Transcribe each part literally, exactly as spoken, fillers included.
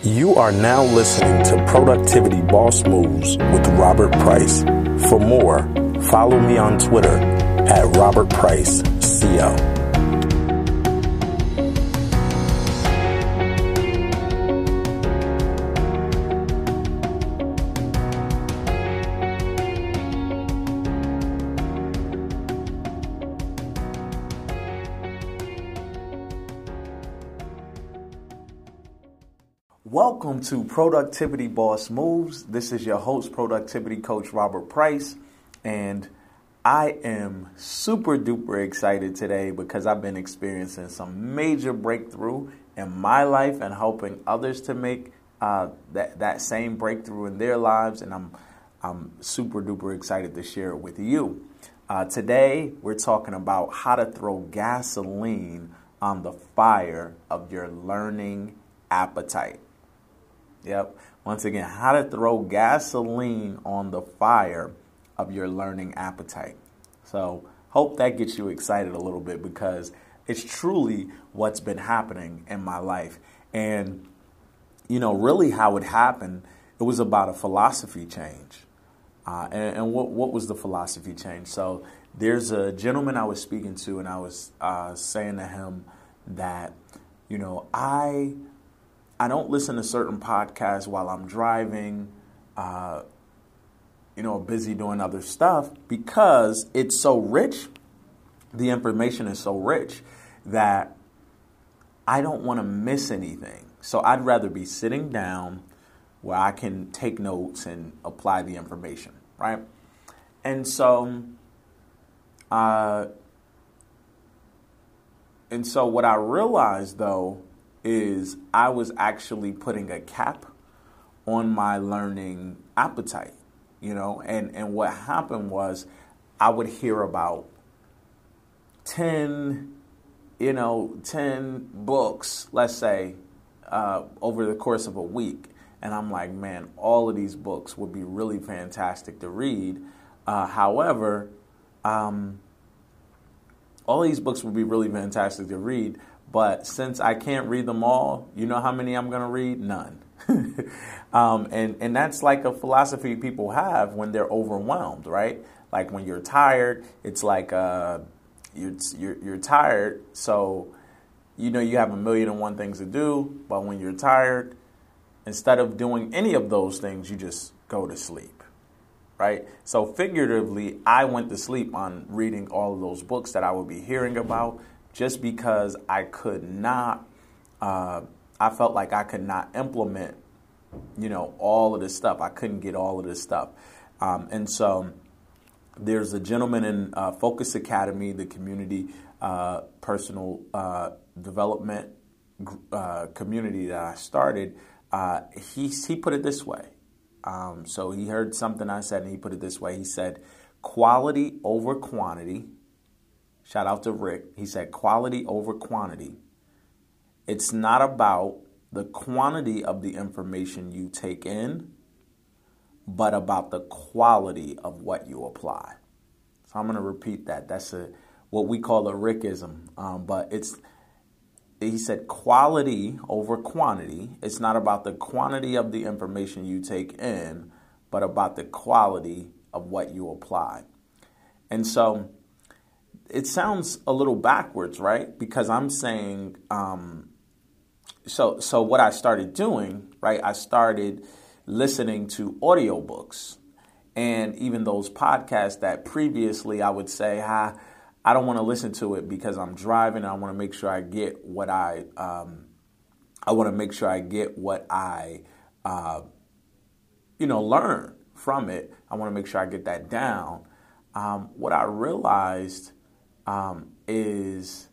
You are now listening to Productivity Boss Moves with Robert Price. For more, follow me on Twitter at Robert Price C O. Welcome to Productivity Boss Moves. This is your host, Productivity Coach Robert Price, and I am super duper excited today because I've been experiencing some major breakthrough in my life and helping others to make uh, that that same breakthrough in their lives, and I'm I'm super duper excited to share it with you. Uh, today, we're talking about how to throw gasoline on the fire of your learning appetite. Yep. Once again, how to throw gasoline on the fire of your learning appetite. So hope that gets you excited a little bit because it's truly what's been happening in my life. And, you know, really how it happened, it was about a philosophy change. Uh, and and what, what was the philosophy change? So there's a gentleman I was speaking to, and I was uh, saying to him that, you know, I... I don't listen to certain podcasts while I'm driving, uh, you know, busy doing other stuff because it's so rich. The information is so rich that I don't want to miss anything. So I'd rather be sitting down where I can take notes and apply the information, right? And so, uh, and so what I realized though is I was actually putting a cap on my learning appetite, you know, and, and what happened was I would hear about ten, you know, ten books, let's say, uh, over the course of a week. And I'm like, man, all of these books would be really fantastic to read. Uh, however, um, all these books would be really fantastic to read. But since I can't read them all, you know how many I'm going to read? None. um, and, and that's like a philosophy people have when they're overwhelmed, right? Like when you're tired, it's like uh, you're, you're, you're tired. So, you know, you have a million and one things to do. But when you're tired, instead of doing any of those things, you just go to sleep, right? So figuratively, I went to sleep on reading all of those books that I would be hearing about, just because I could not, uh, I felt like I could not implement, you know, all of this stuff. I couldn't get all of this stuff. Um, and so there's a gentleman in uh, Focus Academy, the community uh, personal uh, development uh, community that I started. Uh, he, he put it this way. Um, so he heard something I said and he put it this way. He said, quality over quantity. Shout out to Rick. He said, quality over quantity. It's not about the quantity of the information you take in, but about the quality of what you apply. So I'm going to repeat that. That's a what we call a Rickism. Um, but it's, he said, quality over quantity. It's not about the quantity of the information you take in, but about the quality of what you apply. And so it sounds a little backwards, right? Because I'm saying, um, so so what I started doing, right? I started listening to audiobooks and even those podcasts that previously I would say, ah, I don't want to listen to it because I'm driving. I want to make sure I get what I, um, I want to make sure I get what I, uh, you know, learn from it. I want to make sure I get that down. Um, what I realized Um, is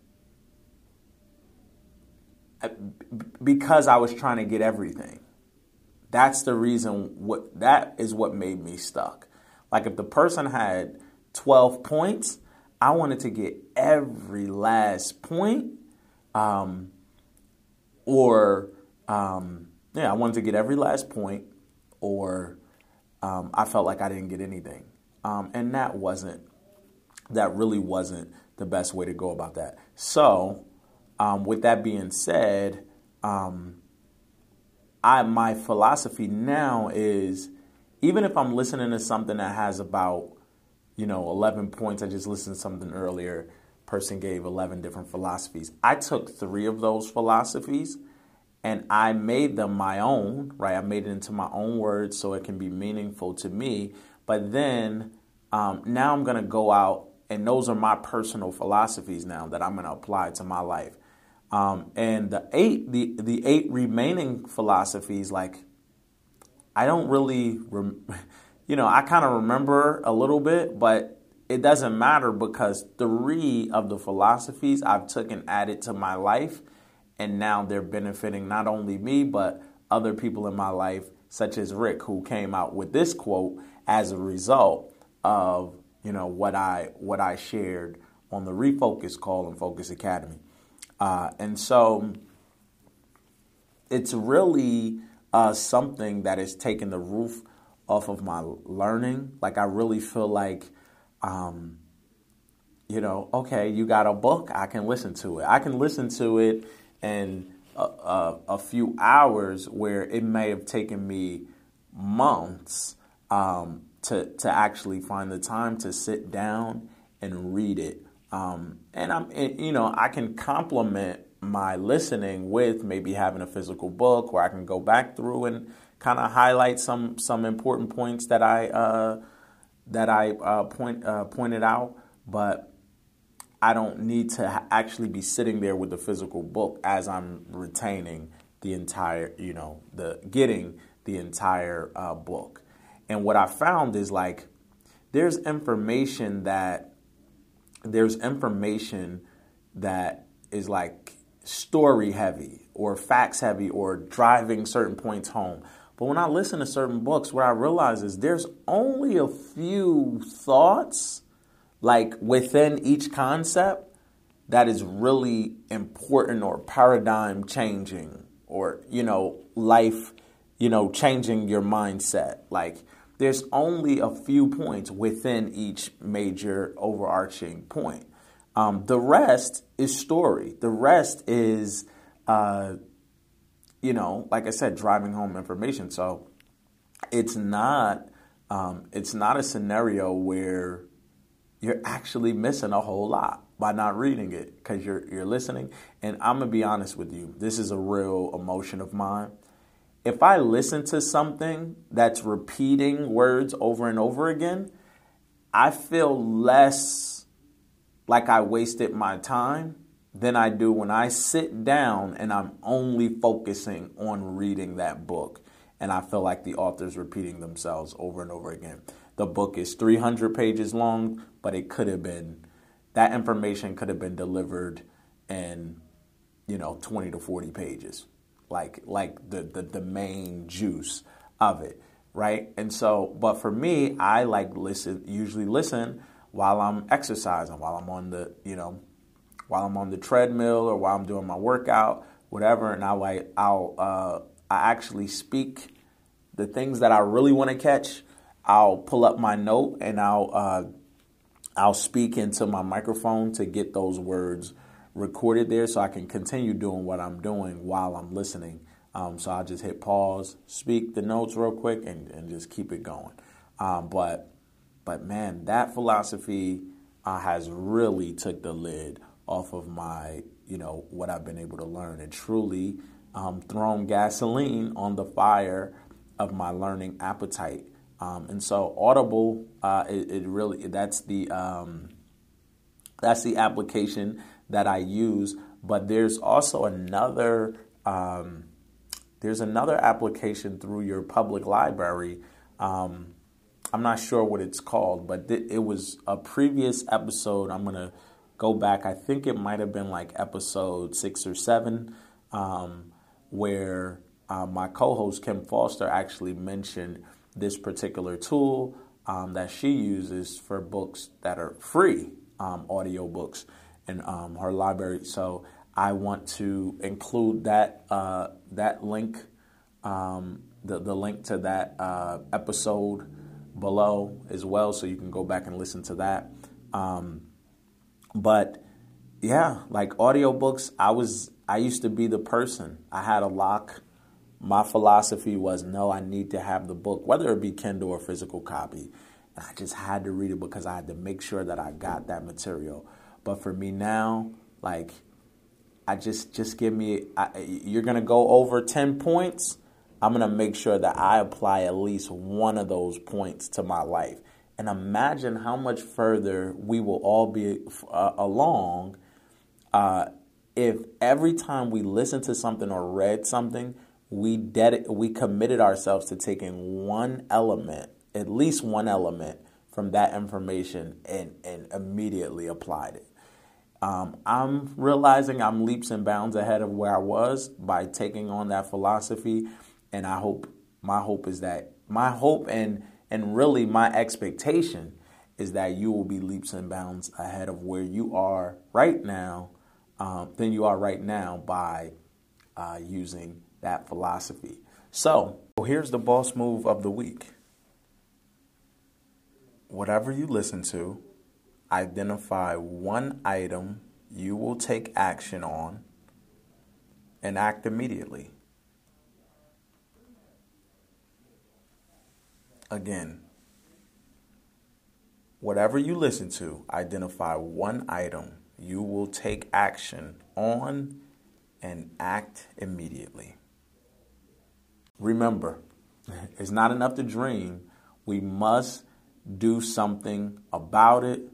because I was trying to get everything. That's the reason. What that is what made me stuck. Like if the person had twelve points, I wanted to get every last point, um, or um, yeah, I wanted to get every last point, or um, I felt like I didn't get anything, um, and that wasn't. That really wasn't the best way to go about that. So, um, with that being said, um, I my philosophy now is, even if I'm listening to something that has about, you know, eleven points, I just listened to something earlier, person gave eleven different philosophies. I took three of those philosophies and I made them my own, right? I made it into my own words so it can be meaningful to me. But then um, now I'm going to go out, and those are my personal philosophies now that I'm going to apply to my life. Um, and the eight, the, the eight remaining philosophies, like, I don't really, rem- you know, I kind of remember a little bit, but it doesn't matter because three of the philosophies I've took and added to my life, and now they're benefiting not only me, but other people in my life, such as Rick, who came out with this quote as a result of, you know, what I what I shared on the Refocus call in Focus Academy. Uh, and so it's really uh, something that has taken the roof off of my learning. Like, I really feel like, um, you know, okay, you got a book, I can listen to it. I can listen to it in a, a, a few hours where it may have taken me months um, to to actually find the time to sit down and read it. Um, and I'm, and, you know, I can complement my listening with maybe having a physical book where I can go back through and kind of highlight some some important points that I uh, that I uh, point uh, pointed out, but I don't need to ha- actually be sitting there with the physical book as I'm retaining the entire, you know, the getting the entire uh, book. And what I found is, like, there's information that there's information that is like story heavy or facts heavy or driving certain points home. But when I listen to certain books, what I realize is there's only a few thoughts, like, within each concept that is really important or paradigm changing or, you know, life, you know, changing your mindset. Like, there's only a few points within each major overarching point. Um, the rest is story. The rest is, uh, you know, like I said, driving home information. So it's not, um, it's not a scenario where you're actually missing a whole lot by not reading it because you're you're listening. And I'm gonna be honest with you, this is a real emotion of mine. If I listen to something that's repeating words over and over again, I feel less like I wasted my time than I do when I sit down and I'm only focusing on reading that book. And I feel like the author's repeating themselves over and over again. The book is three hundred pages long, but it could have been, that information could have been delivered in, you know, twenty to forty pages. Like, like the, the, the main juice of it, right? And so, but for me, I like listen, usually listen while I'm exercising, while I'm on the, you know, while I'm on the treadmill or while I'm doing my workout, whatever. And I like, I'll, uh, I actually speak the things that I really want to catch. I'll pull up my note and I'll, uh, I'll speak into my microphone to get those words recorded there so I can continue doing what I'm doing while I'm listening. Um, so I'll just hit pause, speak the notes real quick, and, and just keep it going. Um, but, but man, that philosophy uh, has really took the lid off of my, you know, what I've been able to learn, and truly um, thrown gasoline on the fire of my learning appetite. Um, and so Audible, uh, it, it really, that's the, um, that's the application that I use. But there's also another, um, there's another application through your public library. Um, I'm not sure what it's called, but th- it was a previous episode. I'm going to go back. I think it might have been like episode six or seven, um, where uh, my co-host Kim Foster actually mentioned this particular tool um, that she uses for books that are free, um, audio books in um, her library. So I want to include that uh, that link, um, the the link to that uh, episode below as well, so you can go back and listen to that. Um, but yeah, like audiobooks, I was I used to be the person. I had a lock my philosophy was, no, I need to have the book, whether it be Kindle or physical copy. And I just had to read it because I had to make sure that I got that material. But for me now, like, I just, just give me, I, you're going to go over ten points. I'm going to make sure that I apply at least one of those points to my life. And imagine how much further we will all be uh, along uh, if every time we listened to something or read something, we ded- we committed ourselves to taking one element, at least one element from that information and, and immediately applied it. Um, I'm realizing I'm leaps and bounds ahead of where I was by taking on that philosophy. And I hope, my hope is that, my hope and and really my expectation is that you will be leaps and bounds ahead of where you are right now, um, than you are right now by uh, using that philosophy. So here's the boss move of the week. Whatever you listen to, identify one item you will take action on and act immediately. Again, whatever you listen to, identify one item you will take action on and act immediately. Remember, it's not enough to dream. We must do something about it.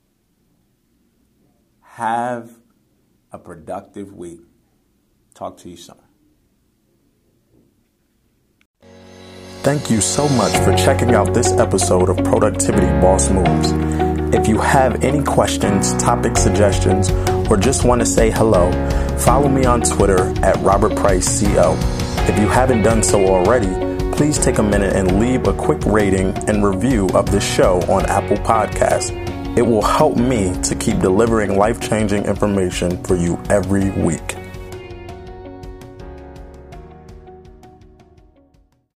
Have a productive week. Talk to you soon. Thank you so much for checking out this episode of Productivity Boss Moves. If you have any questions, topic suggestions, or just want to say hello, follow me on Twitter at Robert Price C O. If you haven't done so already, please take a minute and leave a quick rating and review of this show on Apple Podcasts. It will help me to keep delivering life-changing information for you every week.